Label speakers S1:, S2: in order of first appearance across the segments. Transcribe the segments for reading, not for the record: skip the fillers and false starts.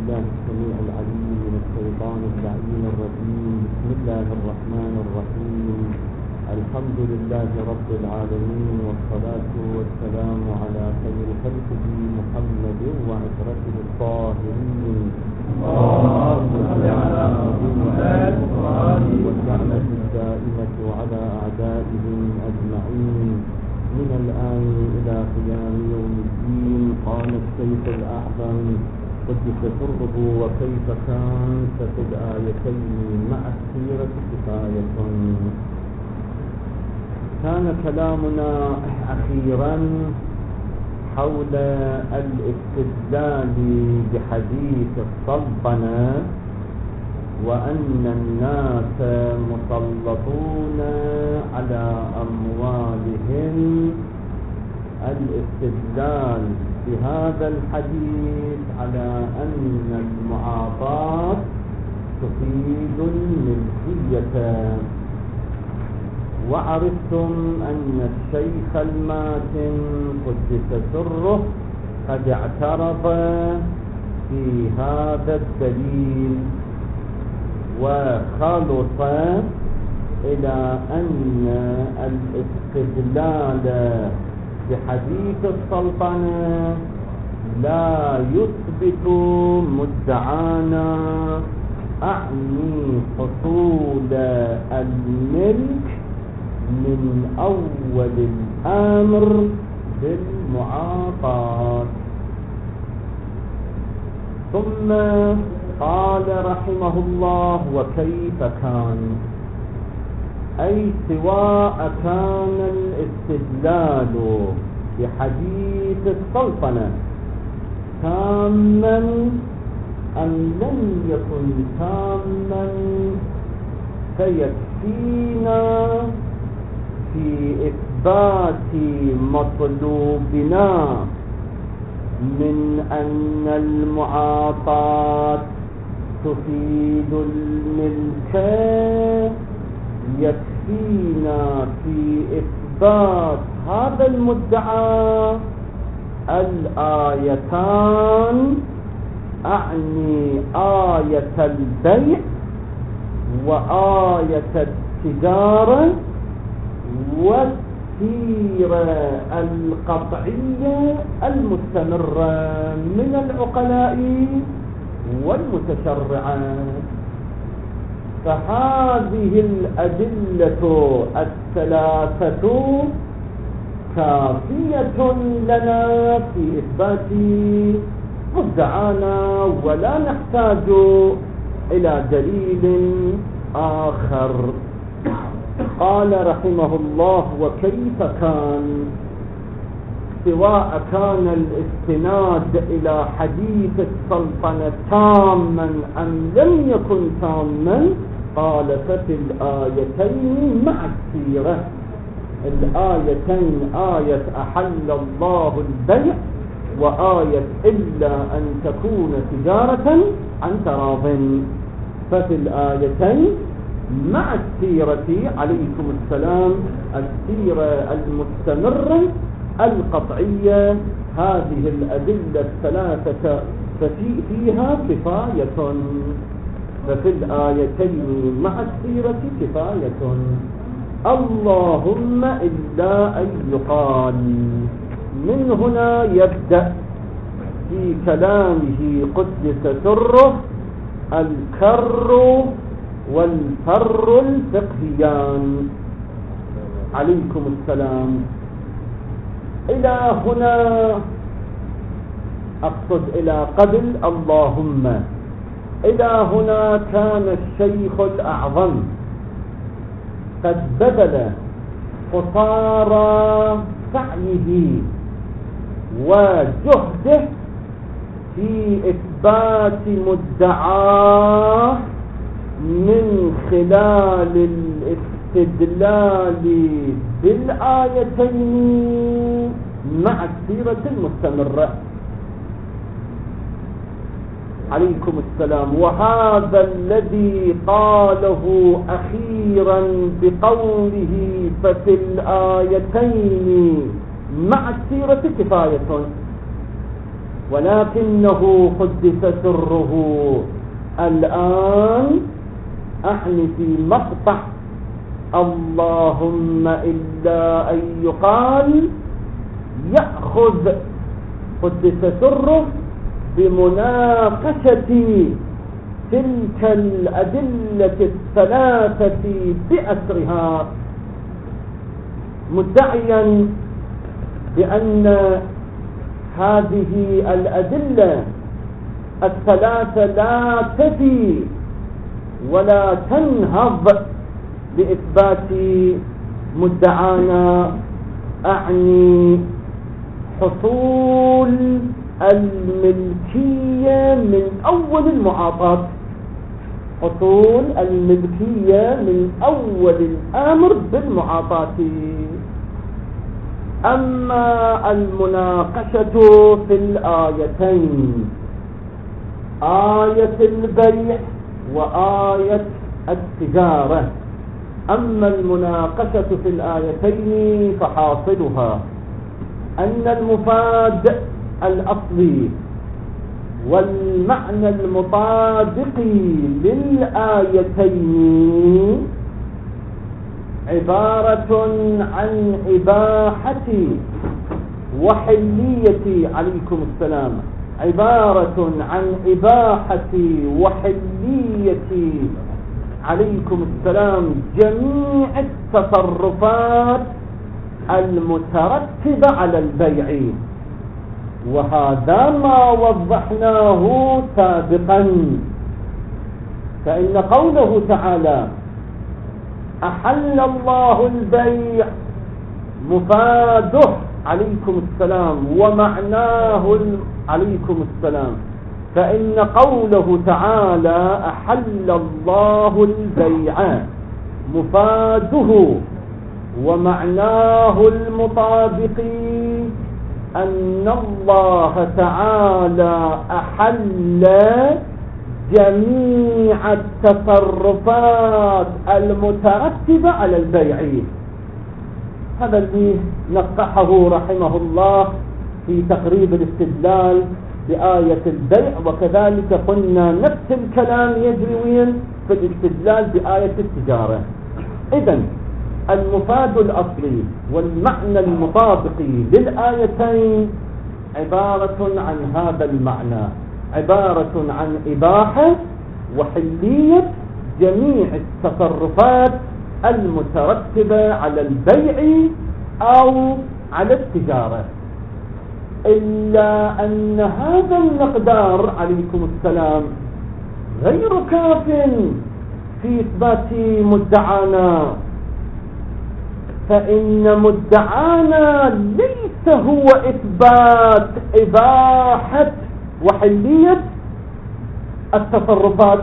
S1: بالله السميع العليم من الشيطان اللعين الرجيم. بسم الله الرحمن الرحيم. الحمد لله رب العالمين، والصلاة والسلام على خير خلقه محمد وعشرته الطاهرين، اللهم صل على محمد واللعنة الدائمة على أعدائهم أجمعين من الآن إلى قيام يوم الدين. قال الشيخ الأعظم قدس سره: وكيف كان ففي الآيتين مع السيرة كفاية. كان كلامنا أخيرا حول الاستدلال بحديث السلطنة، وأن الناس مسلطون على أموالهم. الاستدلال بهذا الحديث على أن المعاطاة تفيد الملكية. وعرفتم أن الشيخ الماتن قدس سره قد اعترض في هذا الدليل، وخلص إلى أن الاستدلال بحديث السلطنة لا يثبت مدعانا، أعني حصول الملك من أول الأمر بالمعاطاة. ثم قال رحمه الله: وكيف كان، أي سواء كان الاستدلال بحديث السلطنة تاما أم لم يكن تاما، فيكفينا في إثبات مطلوبنا من أن المعاطاة تفيد الملك. يكفينا في إثبات هذا المدعى الآيتان، أعني آية البيع وآية التجارة والسيرة القطعية المستمرة من العقلاء والمتشرعة. فهذه الأدلة الثلاثة كافية لنا في إثبات مدعانا، ولا نحتاج إلى دليل آخر. قال رحمه الله: وكيف كان، سواء كان الاستناد إلى حديث السلطنة تاما أم لم يكن تاما. قال: ففي الآيتين مع السيرة. الآيتين آية أحل الله البيع، وآية إلا أن تكون تجارة عن تراض. ففي الآيتين مع السيرة عليكم السلام، السيرة المستمرة القطعية، هذه الأدلة الثلاثة فيها كفاية. ففي الآيتين مع السيرة كفاية، اللهم إلا أن يقال. من هنا يبدأ في كلامه قدس سره الكر والفر الفقهيان عليكم السلام. إلى هنا أقصد إلى قبل اللهم، إلى هنا كان الشيخ الأعظم قد بذل قصارى سعيه وجهده في إثبات مدعاه من خلال الاستدلال بالآيتين مع السيرة المستمرة عليكم السلام. وهذا الذي قاله أخيرا بقوله: ففي الآيتين مع السيرة كفاية. ولكنه قدس سره. الآن أعني في مقطع اللهم إلا أن يقال يأخذ قدس سره بمناقشة تلك الأدلة الثلاثة بأسرها، مدعيا بأن هذه الأدلة الثلاثة لا تفي ولا تنهض لإثبات مدعانا، أعني حصول الملكية من أول المعاطاة، حصول الملكية من أول الأمر بالمعاطاة. أما المناقشة في الآيتين، آية البيع وآية التجارة، أما المناقشة في الآيتين فحاصلها أن المفاد الأصلي والمعنى المطابق للآيتين عبارة عن إباحة وحلية، عليكم السلام، عبارة عن إباحة وحلية، عليكم السلام، جميع التصرفات المترتبة على البيع. وهذا ما وضحناه سابقا، فإن قوله تعالى أحل الله البيع مفاده، عليكم السلام، ومعناه عليكم السلام، فإن قوله تعالى أحل الله البيع مفاده ومعناه المطابق أن الله تعالى أحل جميع التصرفات المترتبة على البيع. هذا الذي نقحه رحمه الله في تقريب الاستدلال بآية البيع، وكذلك قلنا نفس الكلام يجري وين في الاستدلال بآية التجارة. إذن المفاد الأصلي والمعنى المطابق للآيتين عبارة عن هذا المعنى، عبارة عن إباحة وحلية جميع التصرفات المترتبة على البيع أو على التجارة، إلا أن هذا المقدار، عليكم السلام، غير كاف في إثبات مدعانا، فإن مدعانا ليس هو إثبات إباحة وحلية التصرفات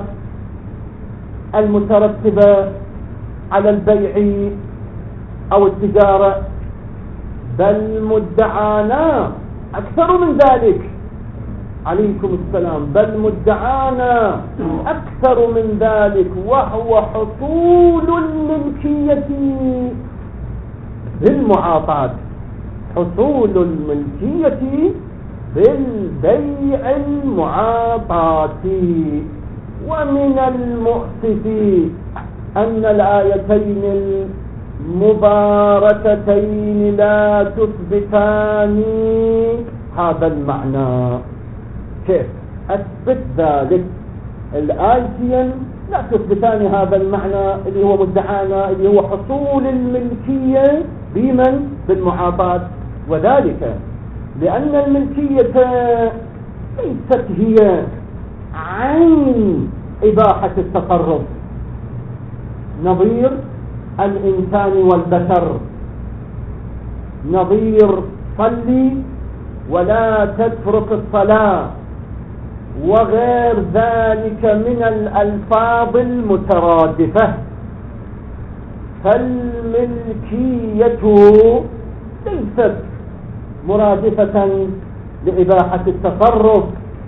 S1: المترتبة على البيع أو التجارة، بل مدعانا أكثر من ذلك، عليكم السلام، بل مدعانا أكثر من ذلك، وهو حصول الملكية بالمعاطاة، حصول الملكية بالبيع المعاطاة. ومن المؤسف أن الآيتين المباركتين لا تثبتان هذا المعنى. كيف أثبت ذلك؟ الآيتين لا تثبتان هذا المعنى اللي هو مدعانا، اللي هو حصول الملكية بمن؟ بالمعاطاة. وذلك لأن الملكية ليست هي عين إباحة التصرف، نظير الإنسان والبشر، نظير صلي ولا تترك الصلاة وغير ذلك من الألفاظ المترادفة. فالملكية ليست مرادفة لإباحة التصرف،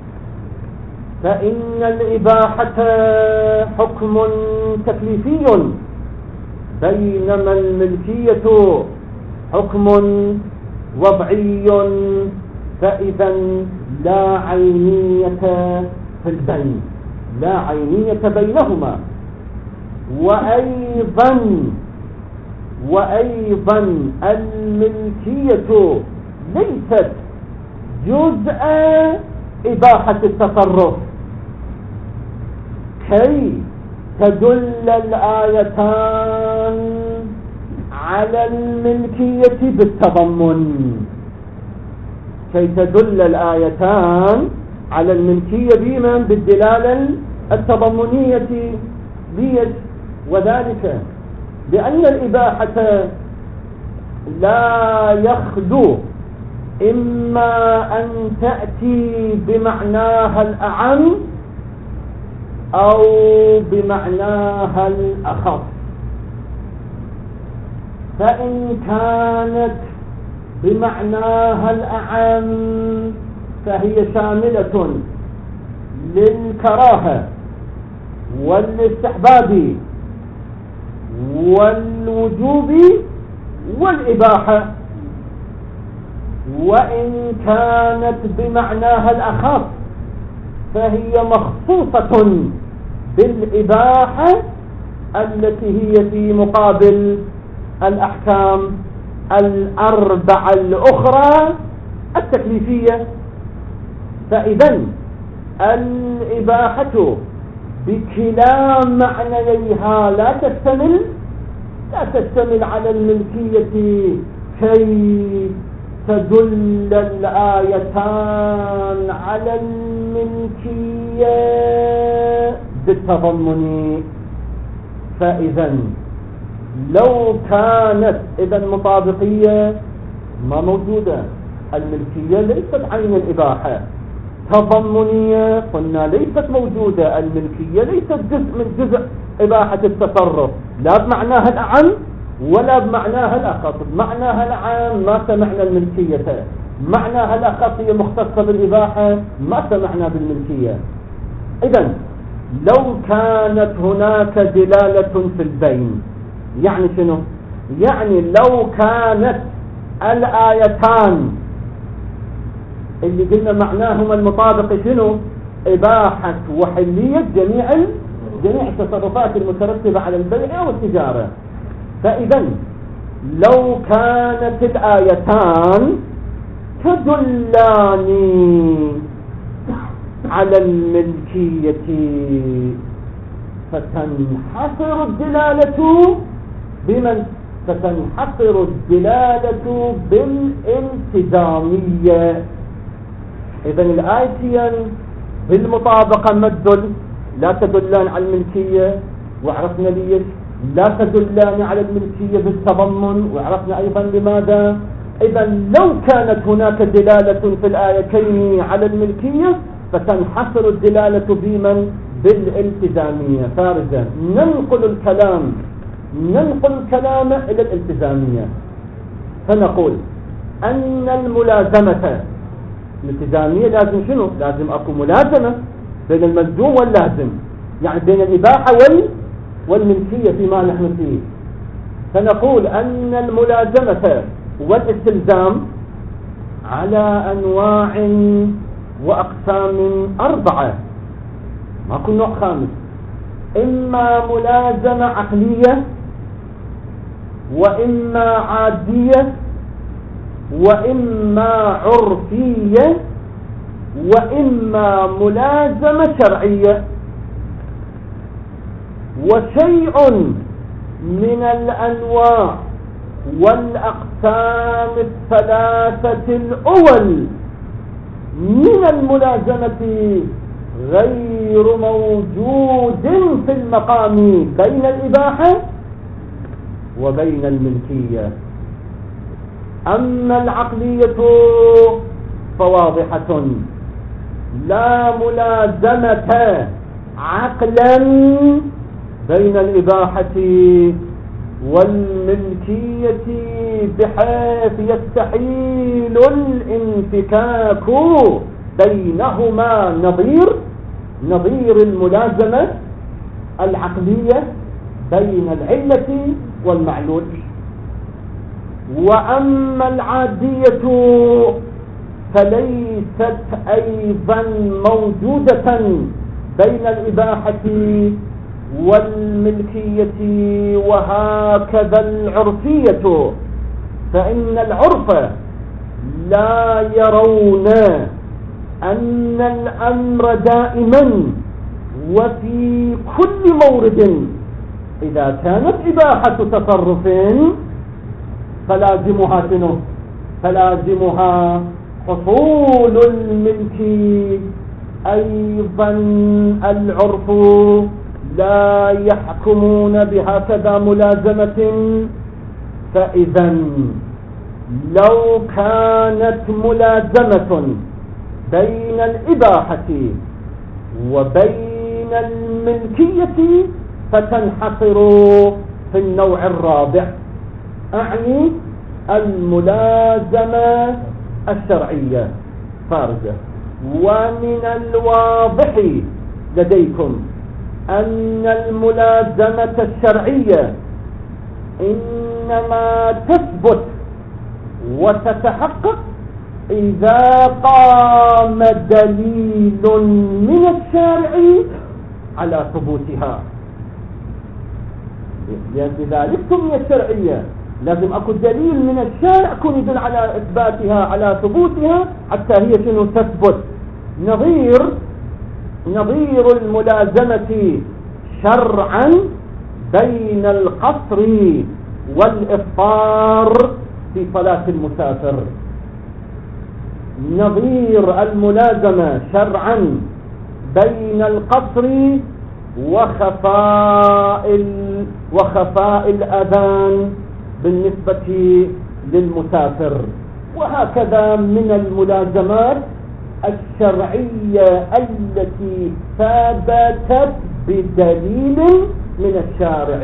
S1: فإن الإباحة حكم تكليفي، بينما الملكية حكم وضعي، فإذا لا عينية في البين، لا عينية بينهما. وأيضا الملكية ليست جزء إباحة التصرف، كي تدل الآيتان على الملكية بالتضمن، كي تدل الآيتان على الملكية بمن؟ بالدلالة التضمنية. ليش؟ وذلك لأن الإباحة لا يخلو إما أن تأتي بمعناها الأعم أو بمعناها الأخص. فإن كانت بمعناها الأعم فهي شاملة للكراهة والاستحباب والوجوب والإباحة. وإن كانت بمعناها الأخص فهي مخصوصة بالإباحة التي هي في مقابل الأحكام الأربعة الأخرى التكليفية. فإذا الإباحة بكلا معنيها لا تشتمل على الملكية كي تدل الآيتان على الملكية بالتضمن. فإذا لو كانت مطابقية ما موجودة، الملكية ليست عين الإباحة. تضمنية قلنا ليست موجودة، الملكية ليست جزء من جزء إباحة التصرف، لا بمعناها الأعم ولا بمعناها الأخص. بمعناها العام ما سمعنا الملكية، معناها الأخص هي مختصة بالإباحة ما سمعنا بالملكية. إذن لو كانت هناك دلالة في البين، يعني شنو؟ يعني لو كانت الآيتان اللي قلنا معناهما المطابق شنو؟ إباحة وحلية جميع التصرفات المترتبة على البيع أو التجارة. فإذا لو كانت الآيتان تدلان على الملكية فتنحصر الدلالة بمن؟ فتنحصر الدلالة بالالتزامية. إذن الآيتين بالمطابقة ما تدل، لا تدلان على الملكية وعرفنا ليش، لا تدلان على الملكية بالتضمن وعرفنا أيضا لماذا. إذن لو كانت هناك دلالة في الآيتين على الملكية فتنحصر الدلالة بمن؟ بالالتزامية. فارجا ننقل الكلام إلى الالتزامية، فنقول أن الملازمة الالتزامية لازم شنو؟ لازم أكو ملازمة بين الملزوم واللازم، يعني بين الإباحة والملكية فيما نحن فيه. فنقول أن الملازمة والاستلزام على أنواع وأقسام 4، ماكو نوع خامس. إما ملازمة عقلية، وإما عادية، وإما عرفية، وإما ملازمة شرعية. وشيء من الأنواع والأقسام الثلاثة الأول من الملازمة غير موجود في المقام بين الإباحة وبين الملكية. أما العقلية فواضحة، لا ملازمة عقلا بين الإباحة والملكية بحيث يستحيل الانفكاك بينهما نظير الملازمة العقلية بين العلة والمعلول. وأما العادية فليست أيضا موجودة بين الإباحة والملكية. وهكذا العرفية، فإن العرف لا يرون أن الأمر دائما وفي كل مورد إذا كانت إباحة تصرف فلازمها شنو؟ فلازمها حصول الملك. أيضا العرف لا يحكمون بهكذا ملازمة. فإذا لو كانت ملازمة بين الإباحة وبين الملكية فتنحصر في النوع الرابع، أعني الملازمة الشرعية خارجة. ومن الواضح لديكم أن الملازمة الشرعية إنما تثبت وتتحقق إذا قام دليل من الشارع على ثبوتها. لذلك سميت الشرعية، لازم أكو دليل من الشارع يكون يدل على إثباتها على ثبوتها حتى هي شنو تثبت. نظير الملازمة شرعا بين القصر والإفطار في صلاة المسافر. نظير الملازمة شرعا بين القصر وخفاء الأذان بالنسبة للمسافر. وهكذا من الملازمات الشرعية التي ثبتت بدليل من الشارع.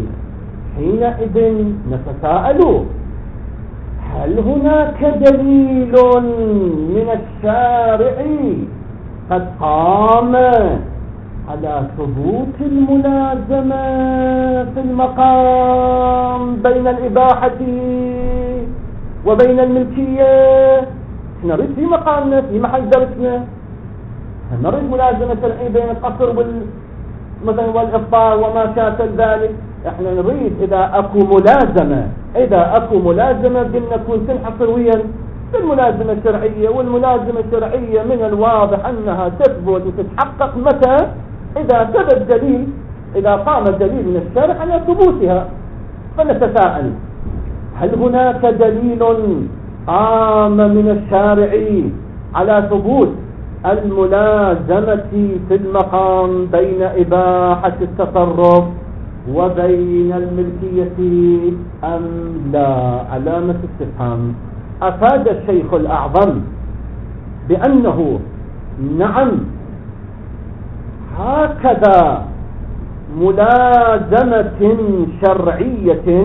S1: حينئذ نتساءل: هل هناك دليل من الشارع قد قام على ثبوت الملازمة في المقام بين الإباحة وبين الملكية؟ نريد في مقامنا في محل درسنا نريد ملازمة شرعية بين القصر مثلا والإفطار وما شاكل ذلك. احنا نريد إذا أكو ملازمة بدنا نكون تنحصر ويا الملازمة الشرعية. والملازمة الشرعية من الواضح أنها تثبت وتتحقق متى؟ إذا ثبت دليل، إذا قام دليل من الشرع على ثبوتها. فنتساءل: هل هناك دليل قام من الشارع على ثبوت الملازمة في المقام بين إباحة التصرف وبين الملكية أم لا؟ علامة استفهام. أفاد الشيخ الأعظم بأنه نعم، هكذا ملازمة شرعية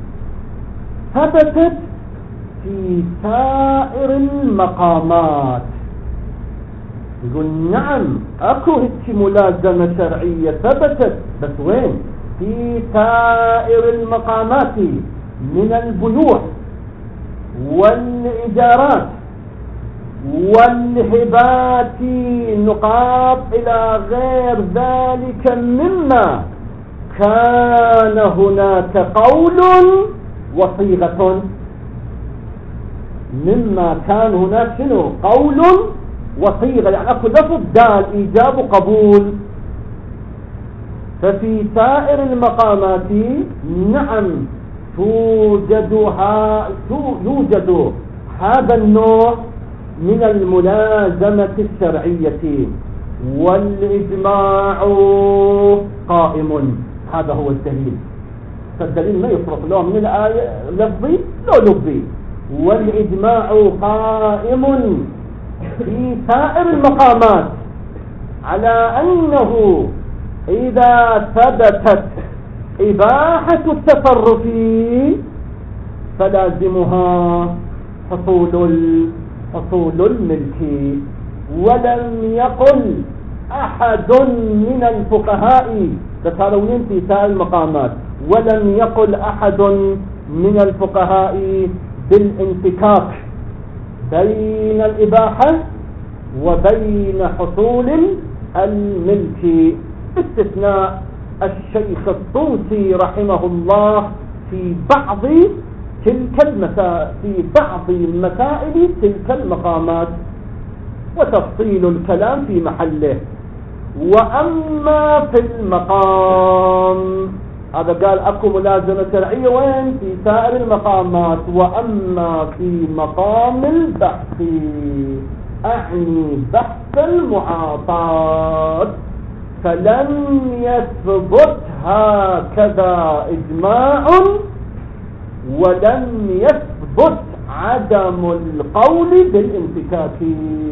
S1: ثبتت في سائر المقامات. يقول نعم اكو هيك ملازمة شرعية ثبتت، بس وين؟ في سائر المقامات من البيوع والإيجارات والهبات نقاط إلى غير ذلك مما كان هناك قول وصيغة. مما كان هناك شنو؟ قول وصيغة، يعني اكو لفظ دال إيجاب وقبول. ففي سائر المقامات نعم يوجد هذا النوع من الملازمة الشرعية، والإجماع قائم. هذا هو الدليل. فالدليل ما يفرق له من الآية لفظي لو لفظي. والإجماع قائم في سائر المقامات على أنه إذا ثبتت إباحة التصرف فلازمها حصول الملك. ولم يقل أحد من الفقهاء، تسالونين في سائر المقامات، ولم يقل أحد من الفقهاء بالانفكاك بين الإباحة وبين حصول الملك، باستثناء الشيخ الطوسي رحمه الله في بعض مسائل تلك المقامات، وتفصيل الكلام في محله. وأما في المقام، هذا قال أكو ملازمة شرعية وين؟ في سائر المقامات. وأما في مقام البحث، أعني بحث المعاطات، فلم يثبت هكذا إجماع، ولم يثبت عدم القول بالانفكاك.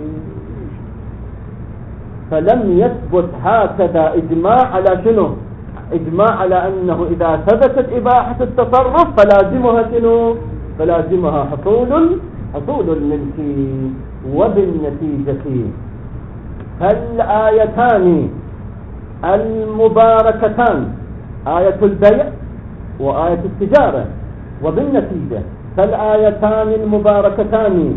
S1: فلم يثبت هكذا إجماع على شنو؟ إجماع على أنه إذا ثبتت إباحة التصرف فلازمها شنو؟ فلازمها حصول الملك. وبالنتيجة فالآيتان المباركتان، آية البيع وآية التجارة، وبالنتيجة فالآيتان المباركتان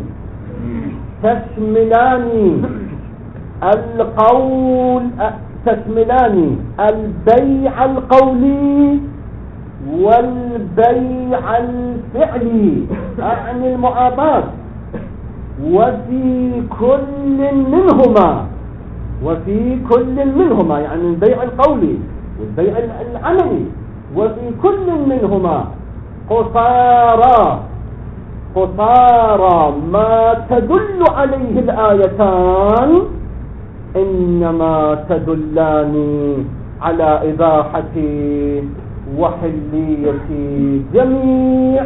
S1: تشملان البيع القولي والبيع الفعلي، أعني المعاطات. وفي كل منهما يعني البيع القولي والبيع العملي، وفي كل منهما قصارى ما تدل عليه الآيتان، إنما تدلان على إباحة وحلية جميع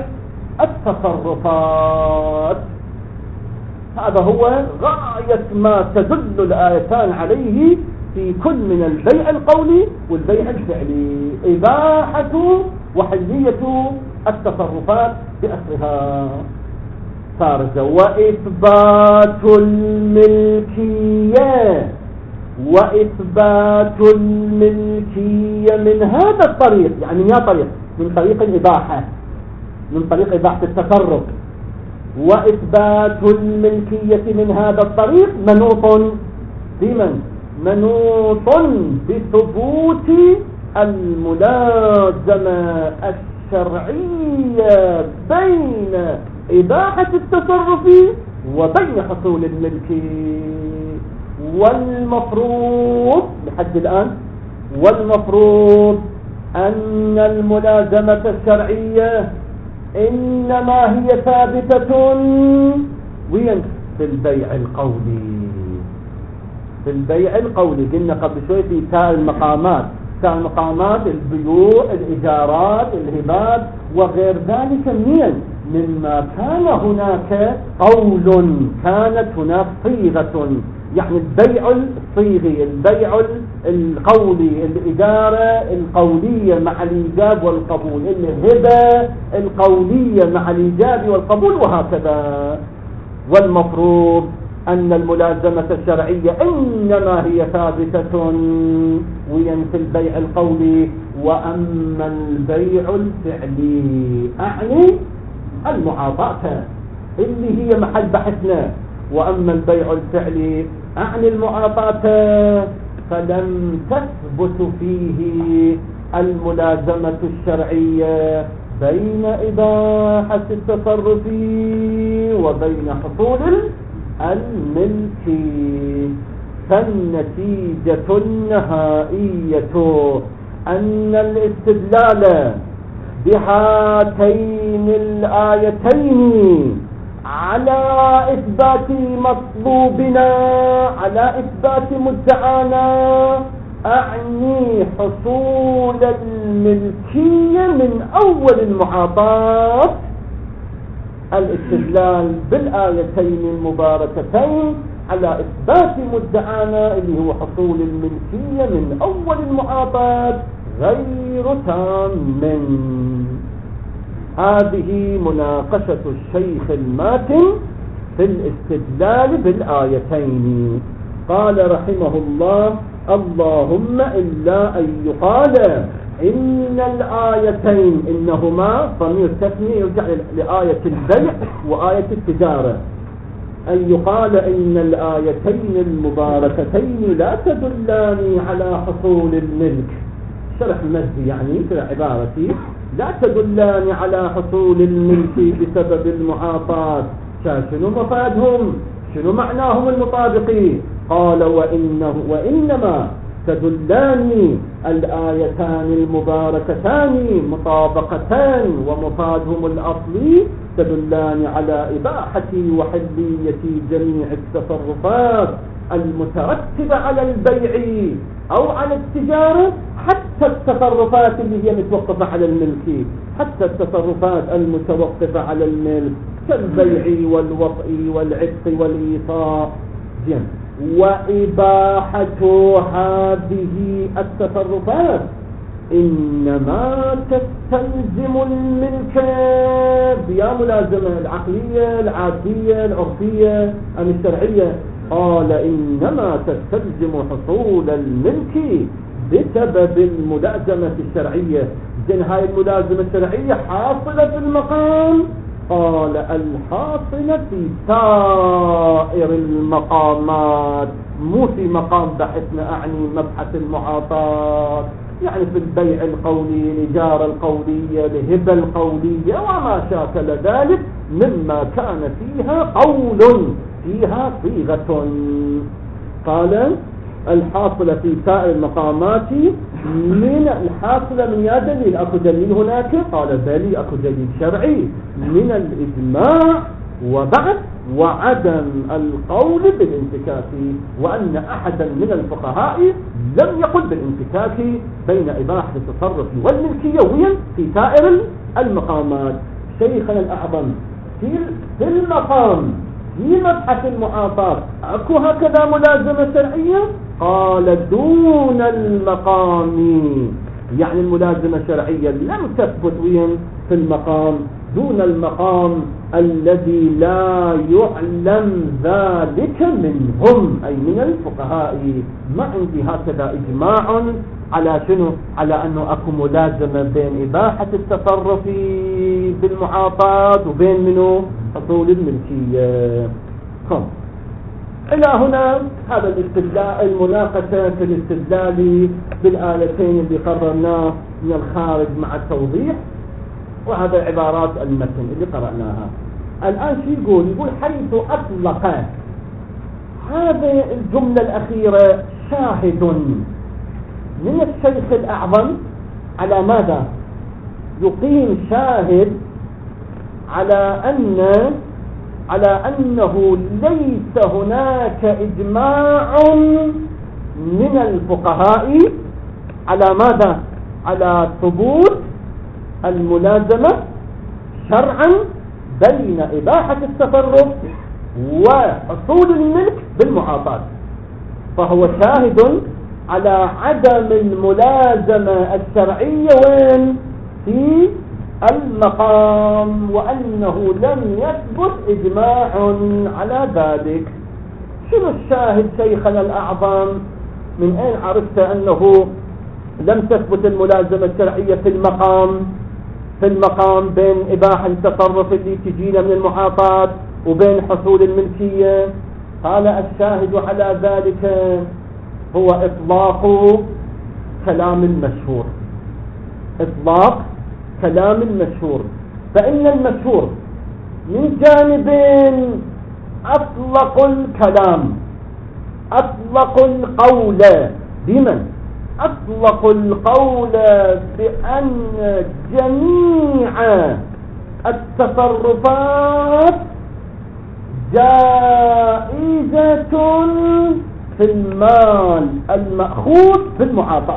S1: التصرفات. هذا هو غاية ما تدل الآيتان عليه في كل من البيع القولي والبيع الفعلي، إباحة وحلية التصرفات بأسرها خارجة. وإثبات الملكية من هذا الطريق، يعني يا طريق من طريق الإباحة، من طريق إباحة التصرف. وإثبات الملكية من هذا الطريق منوط بثبوت الملازمة الشرعية بين إباحة التصرف وبين حصول الملك. والمفروض لحد الآن أن الملازمة الشرعية إنما هي ثابتة وين؟ في البيع القولي. قلنا قبل شوي في سائر المقامات، البيوع، الإيجارات، الهبات وغير ذلك، مما كان هناك قول، كانت هناك صيغة، يعني البيع الصيغي، البيع القولي، الإجارة القولية مع الإيجاب والقبول، الهبة القولية مع الإيجاب والقبول، وهكذا. والمفروض أن الملازمة الشرعية إنما هي ثابتة في البيع القولي. وأما البيع الفعلي أعني المعاطاة اللي هي محل بحثنا، وأما البيع الفعلي أعني المعاطاة، فلم تثبت فيه الملازمة الشرعية بين إباحة التصرف وبين حصول الملك. فالنتيجة النهائية أن الاستدلال بهاتين الآيتين على إثبات مطلوبنا، على إثبات مدعانا، أعني حصول الملكية من أول المعاطات. الاستدلال بالآيتين المباركتين على إثبات مدعانا اللي هو حصول الملكية من أول المعاطات غير تام. هذه مناقشة الشيخ الماتن في الاستدلال بالآيتين. قال رحمه الله: اللهم إلا أن يقال إن الآيتين، إنهما ضمير تثنية يرجع لآية البيع وآية التجارة، أن يقال إن الآيتين المباركتين لا تدلان على حصول الملك، شرح مجدي يعني في عبارتي، لا تدلان على حصول الملك بسبب المعاطاة. شنو مفادهم؟ شنو معناهم المطابقين؟ قال وإنما تدلان الآيتان المباركتان مطابقتان، ومفادهم الأصلي تدلان على إباحة وحلية جميع التصرفات المترتبة على البيع أو على التجارة، حتى التصرفات اللي هي متوقفة على الملك، حتى التصرفات المتوقفة على الملك كالبيع والوطء والعتق والإيصاء. وإباحة هذه التصرفات إنما تستلزم الملك بيا ملازمة العقلية العادية العرفية أم الشرعية. قال إنما تستلزم حصول الملك بسبب الملازمة الشرعية. هاي الملازمة الشرعية حاصلة في المقام، قال الحاصلة في سائر المقامات، مو في مقام بحثنا، أعني مبحث المعاطاة، يعني في البيع القولي، الإجارة القولية، الهبة القولية وما شاكل ذلك مما كان فيها قول، فيها صيغة. قال الحاصلة في سائر المقامات من الحاصلة من يا دليل، أكو دليل هناك؟ قال بلي أكو دليل شرعي من الإجماع وبعد وعدم القول بالانفكاك، وأن أحدا من الفقهاء لم يقل بالانفكاك بين إباحة التصرف والملكية وين في سائر المقامات. شيخنا الأعظم في المقام في مبحث المعاطاة أكو هكذا ملازمة شرعية؟ قال دون المقام، يعني الملازمة الشرعية لم تثبت وين في المقام، دون المقام الذي لا يعلم ذلك منهم أي من الفقهاء. ما عندي هكذا إجماع على شنو؟ على أنه أكو ملازمة بين إباحة التصرف بالمعاطاة وبين منه حصول الملكية. إلى هنا هذا الاستدلال، المناقشة في الاستدلال بالآلتين اللي قررناه من الخارج مع التوضيح، وهذا عبارات المتن اللي قرأناها. الآن شو يقول؟ يقول حيث أطلق هذه الجملة الأخيرة شاهد من الشيخ الأعظم على ماذا؟ يقيم شاهد على أنه ليس هناك إجماع من الفقهاء على ماذا؟ على ثبوت الملازمة شرعا بين إباحة التصرف وحصول الملك بالمعاطاة. فهو شاهد على عدم الملازمة الشرعية وين؟ في المقام، وأنه لم يثبت إجماع على ذلك. شنو الشاهد شيخنا الأعظم؟ من أين عرفت أنه لم تثبت الملازمة الشرعية في المقام بين إباحة التصرف اللي تجينا من المعاطاة وبين حصول الملكية؟ قال الشاهد على ذلك هو إطلاق كلام المشهور، إطلاق كلام المشهور. فإن المشهور من جانبين أطلق الكلام، أطلق القول بمن؟ أطلق القول بأن جميع التصرفات جائزة في المال المأخوذ في المعاطاة.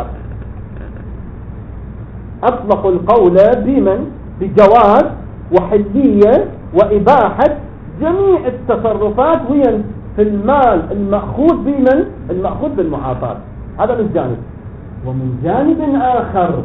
S1: أطلق القول بمن؟ بجواز وحلية وإباحة جميع التصرفات وين؟ في المال المأخوذ بمن؟ المأخوذ بالمعاطاة. هذا من جانب. ومن جانب آخر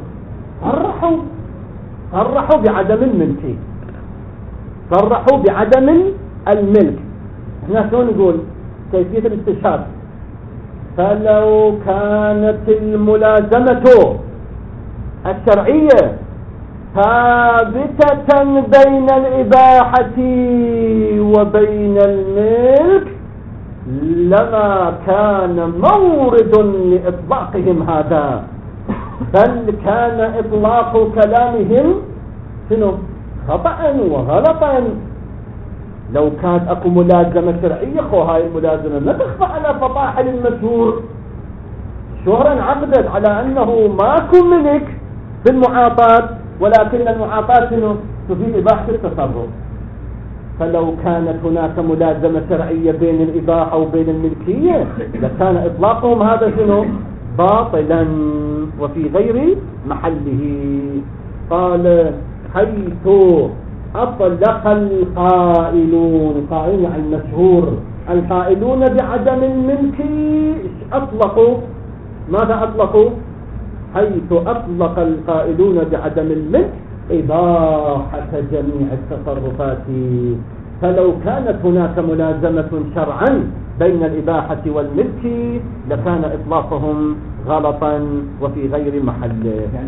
S1: صرحوا بعدم الملك، صرحوا بعدم الملك. هنا شلون نقول كيفية الاستشهاد؟ فلو كانت الملازمة الشرعية ثابتة بين الإباحة وبين الملك لما كان مورد لإطلاقهم هذا، بل كان إطلاق كلامهم شنو؟ خطأ وغلطا. لو كانت اكو ملازمة شرعية هاي الملازمة لا تخفى على فطاحل المشهور، شهرا عقدت على انه ماكو ملك في المعاطاة، ولكن المعاطاة شنو؟ تفيد إباحة التصرف. فلو كانت هناك ملازمة شرعية بين الإباحة وبين الملكية لكان إطلاقهم هذا شنو؟ باطلا وفي غير محله. قال حيث أطلق القائلون، قائلون عن المشهور، القائلون بعدم الملك أطلقوا ماذا أطلقوا؟ حيث أطلق القائلون بعدم الملك إباحة جميع التصرفات. فلو كانت هناك ملازمة شرعا بين الإباحة والملك لكان إطلاقهم غلطا وفي غير محله.
S2: يعني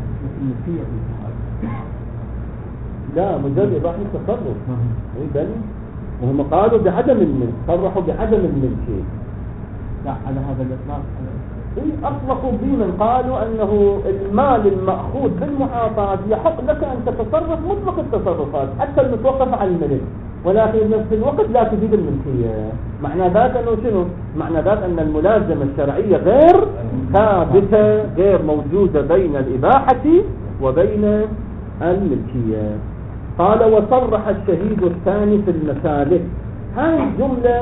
S1: لا مجرد إباحة التصرف إذن وهم قالوا بعدم الملك، صرحوا بعدم الملك.
S2: لا على هذا الإطلاق
S1: أطلقوا بمن قالوا أنه المال المأخوذ بالمعاطاة يحق لك أن تتصرف مطلق التصرفات حتى المتوقف عن الملك، ولكن في نفس الوقت لا تفيد الملكية. معنى ذلك أنه شنو؟ معنى ذلك أن الملازمة الشرعية غير ثابتة، غير موجودة بين الإباحة وبين الملكية. قال وصرح الشهيد الثاني في المسالك. هذه الجملة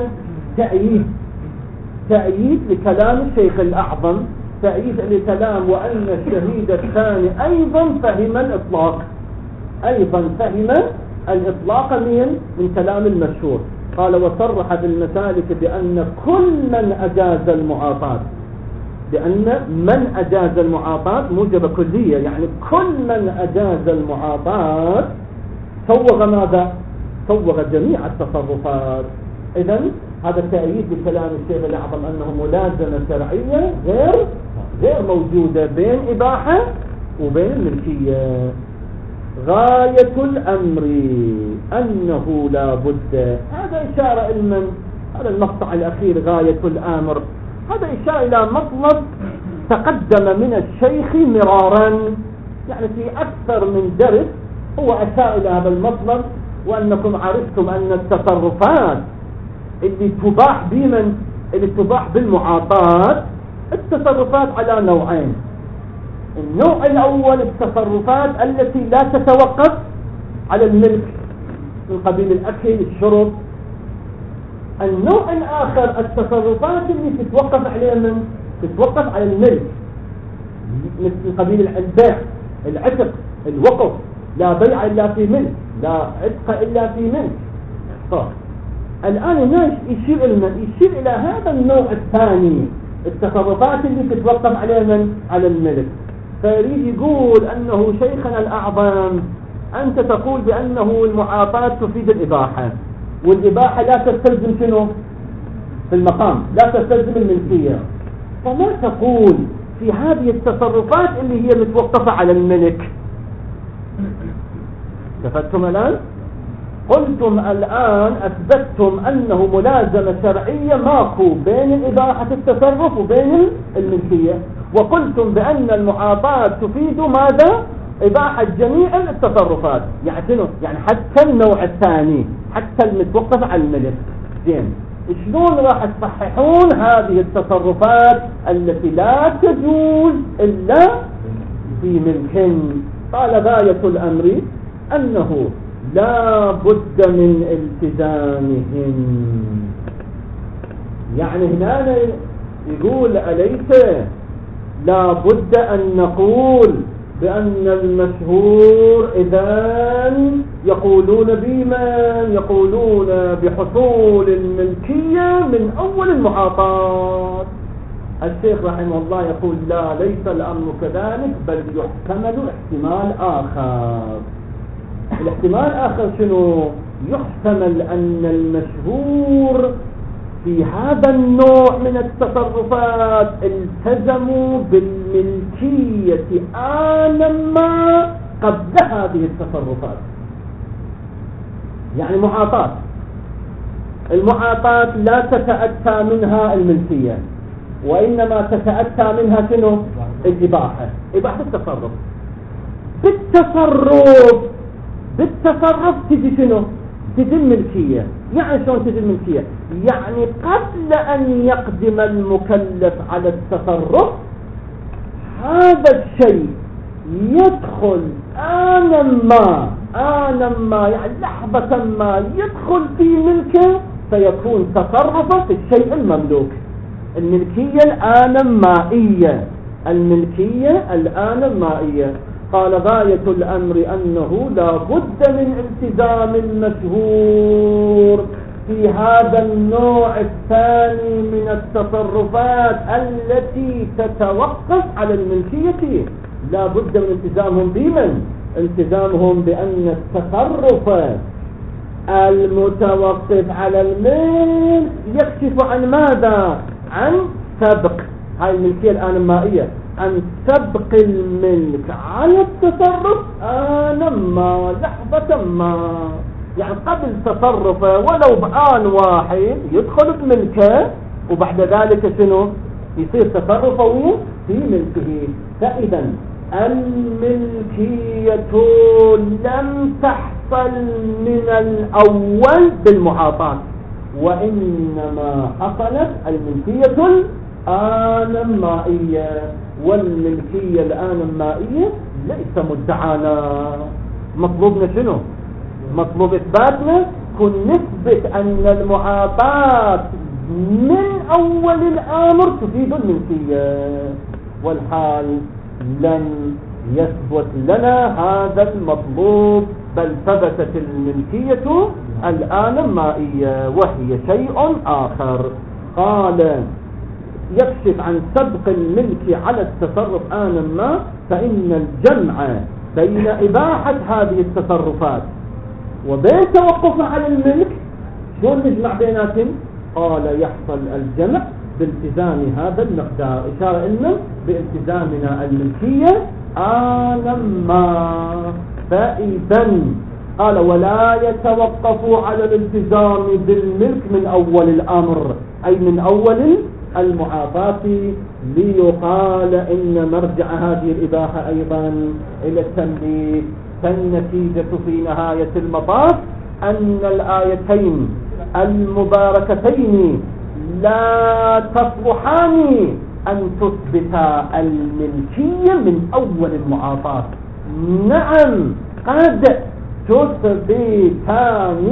S1: تأييد لكلام الشيخ الأعظم، تأييد لكلام وأن الشهيد الثاني أيضا فهم الإطلاق، أيضا فهم الإطلاق من كلام المشهور. قال وصرح بالمسالك بأن كل من أجاز المعاطاة، لأن من أجاز المعاطاة موجب كلية، يعني كل من أجاز المعاطاة سوغ ماذا؟ سوغ جميع التصرفات. إذن هذا تأييد بكلام الشيخ الأعظم أنه ملازمة شرعية غير موجودة بين إباحة وبين الملكية. غاية الأمر أنه لا بد، هذا إشارة إلى هذا المقطع الأخير غاية الأمر، هذا إشارة إلى مطلب تقدم من الشيخ مرارا، يعني في أكثر من درس هو أشار إلى هذا المطلب، وأنكم عرفتم أن التصرفات اللي تباح بمن اللي تباح بالمعاطاة التصرفات على نوعين. النوع الأول التصرفات التي لا تتوقف على الملك من قبيل الأكل الشرب. النوع الآخر التصرفات اللي تتوقف عليها من تتوقف على الملك من قبيل البيع، العتق، الوقف، لا بيع إلا في ملك، لا عتق إلا في ملك. طيب الآن هنا يشير إلى هذا النوع الثاني، التصرفات اللي تتوقف عليها من على الملك. فيريد يقول أنه شيخنا الأعظم أنت تقول بأنه المعاطاة تفيد الإباحة، والإباحة لا تستلزم شنو في المقام، لا تستلزم الملكية، فما تقول في هذه التصرفات اللي هي متوقفة على الملك؟ استفدتم الآن؟ قلتم الآن أثبتتم أنه ملازمة شرعية ماكو بين إباحة التصرف وبين الملكية، وقلتم بأن المعاطاة تفيد ماذا؟ إباحة جميع التصرفات، يعني حتى النوع الثاني، حتى المتوقف على الملك. زين، شلون راح تصححون هذه التصرفات التي لا تجوز إلا في ملك؟ قال غاية الأمر أنه لا بد من التزامهم. يعني هنا يقول أليس لا بد أن نقول بأن المشهور إذن يقولون بمن يقولون بحصول الملكية من أول المعاطاة. الشيخ رحمه الله يقول لا، ليس الأمر كذلك، بل يحتمل احتمال آخر. الاحتمال آخر شنو؟ يحتمل أن المشهور في هذا النوع من التصرفات التزموا بالملكية آنما قبل هذه التصرفات. يعني معاطاة، المعاطاة لا تتأتى منها الملكية، وإنما تتأتى منها شنو؟ الإباحة، إباحة التصرف. بالتصرف تجي شنو؟ تجي الملكية. يعني شلون تجي الملكية؟ يعني قبل أن يقدم المكلف على التصرف هذا الشيء يدخل آنا ما يعني لحظة ما يدخل في ملكه، فيكون تصرفه في الشيء المملوك. الملكية الآن مائية. قال غاية الأمر أنه لا بد من التزام المشهور في هذا النوع الثاني من التصرفات التي تتوقف على الملكية. لا بد من التزامهم التزامهم بأن التصرف المتوقف على الملك يكشف عن ماذا؟ عن سبق هاي الملكية الآن مائية، عن سبق الملك على التصرف آنا ما لحظة ما. يعني قبل تصرفه ولو بآن واحد يدخل بملكه، وبعد ذلك شنو؟ يصير تصرفه في ملكه. فإذا الملكية لم تحصل من الأول بالمعاطاة، وإنما حصلت الملكية الآن مائية. والملكية الآن مائية ليس مدعانا. مطلوبنا شنو؟ مطلوب إثباتنا كن نثبت أن المعاطاة من أول الأمر تفيد الملكية، والحال لن يثبت لنا هذا المطلوب، بل ثبتت الملكية الآن مائية وهي شيء آخر. قال يكشف عن سبق الملك على التصرف آنا ما، فإن الجمع بين إباحة هذه التصرفات وبين توقفها على الملك شلون نجمع بيناتهم؟ قال يحصل الجمع بالتزام هذا المقدار، إشارة إنه بالتزامنا الملكية آنا ما. فإذا قال ولا يتوقف على الالتزام بالملك من أول الأمر، أي من أول المعاطاة، ليقال إن مرجع هذه الإباحة أيضا إلى التمليك. فالنتيجة في نهاية المطاف أن الآيتين المباركتين لا تصلحان أن تثبتا الملكية من أول المعاطاة. نعم قد تثبتان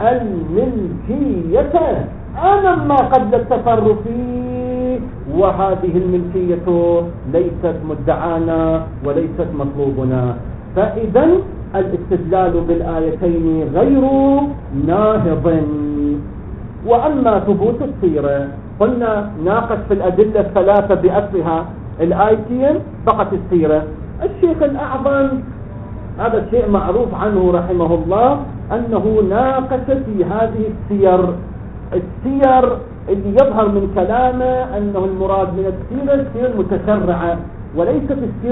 S1: الملكية أنا ما قبل التصرف، وهذه الملكية ليست مدعانا وليست مطلوبنا. فإذا الاستدلال بالآيتين غير ناهض. وأما ثبوت السيرة قلنا ناقش في الأدلة الثلاثة بأسرها الآيتين فقط السيرة. الشيخ الأعظم هذا الشيء معروف عنه رحمه الله أنه ناقش في هذه السير اللي يظهر من كلامه أنه المراد من السيرة المتشرعة وليست السيرة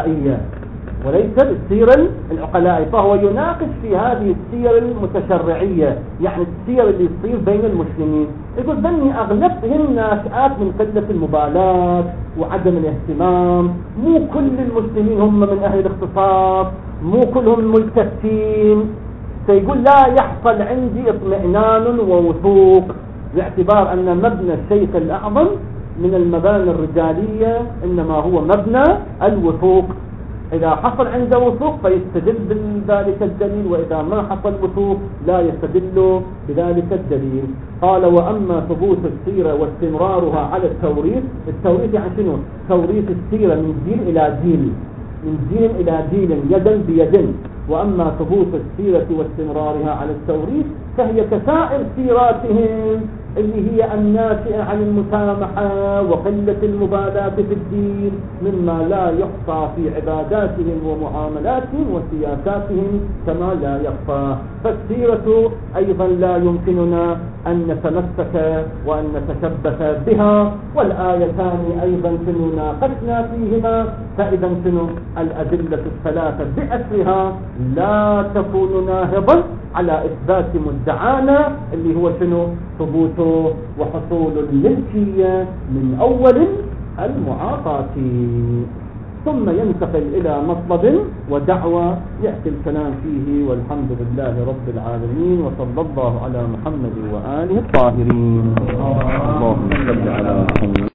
S1: العقلائية، فهو يناقش في هذه السير المتشرعية، يعني السير اللي تصير بين المسلمين. يقول ذني أغلبهم ناشئات من قلة المبالاة وعدم الاهتمام، مو كل المسلمين هم من أهل الاختصاص، مو كلهم ملتفتين. سيقول لا يحصل عندي اطمئنان ووثوق، باعتبار أن مبنى الشيخ الأعظم من المباني الرجالية إنما هو مبنى الوثوق. إذا حصل عنده وثوق فيستدل بذلك الدليل، وإذا ما حصل وثوق لا يستدل بذلك الدليل. قال وأما ثبوت السيرة واستمرارها على التوريث يعني شنو؟ توريث السيرة من جيل إلى جيل يدا بيد. وأما ثبوت السيرة واستمرارها على التوريث فهي كسائر سيراتهم اللي هي الناشئة عن المسامحة وقلة المبالاة في الدين مما لا يخفى في عباداتهم ومعاملاتهم وسياساتهم كما لا يخفى. فالسيرة أيضا لا يمكننا أن نتمسك وأن نتشبث بها، والآيتان أيضا ناقشنا فيهما. فإذا الأدلة الثلاثة بأسرها لا تكون ناهضا على إثبات مدعانا اللي هو ثبوت وحصول الملكية من أول المعاطاة، ثم ينتقل إلى مطلب ودعوة يأتي الكلام فيه. والحمد لله رب العالمين، وصلى الله على محمد وآله الطاهرين. اللهم صل على محمد.